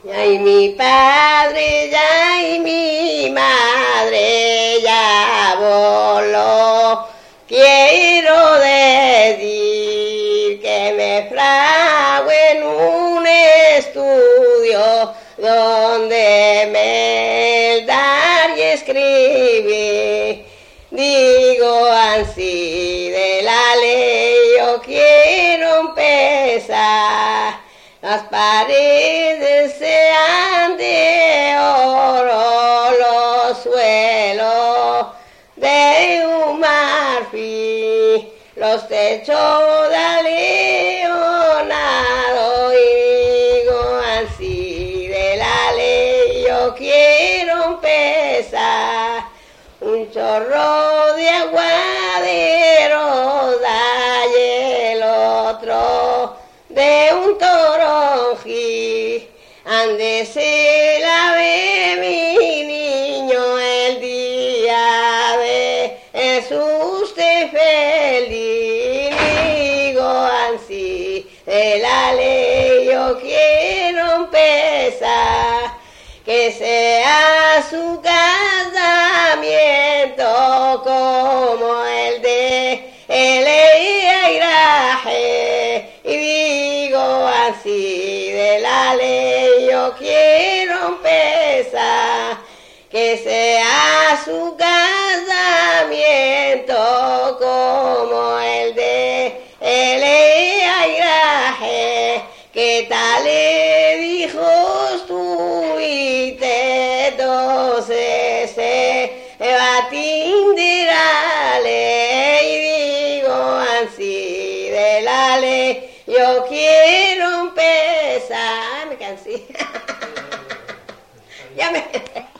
Ay, mi padre ya y mi madre ya voló. Quiero decir que me fragüe en un estudio donde me dar y escribir. Digo así de la ley yo quiero empezar. Las paredes sean de oro, los suelos de un marfil, los techos de leonado. Y digo así de la ley yo quiero empezar. Un chorro de aguadero da y el otro de un toronjí. Ande la ve mi niño el día de Jesús te feliz. Digo así de la ley yo quiero empezar. Que sea su casamiento como el de Eliairaje. Y digo así de la ley yo quiero empezar. Que sea su casamiento como el de Eliairaje. ¿Qué tal le dijo estuviste? Entonces se va a tinderale. Y digo así de la ley yo quiero empezar. Me cansé. Ya me...